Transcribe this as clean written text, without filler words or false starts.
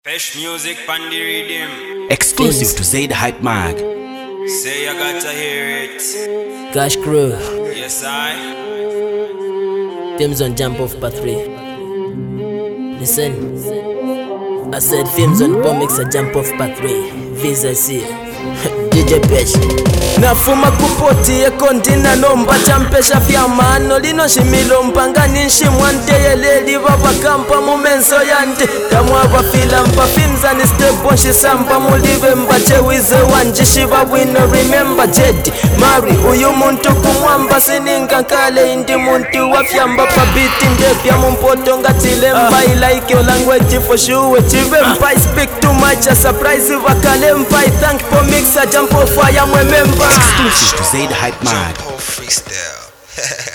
Fresh music pan the rhythm. Exclusive to Zaid Hype Mag. Say you gotta hear it. Cash Crew, Yes, I. films on Jump Off Pathway. Listen, I said films on Bomix a Jump Off Pathway. Visa C. DJ Pesh. Nafuma kupoti ekondina nomba champesha fyamano lino shimilo mpangani nshimwante yeleli vapakampa mumenso yante tamwava fila mpa finza ni step nshisampa mulive mbache wize wanje shiva wino remember Jedi Mari uyu muntu kumwamba sininga nkale indi muntu wafyamba pabiti ndepya mumpoto ngatile mbai like your language for sure chive mpai speak too much a surprise vakale mpai thank for mixer jump off fire mwememba. Exclusive to Zaid Hype Mag. Jump off freestyle.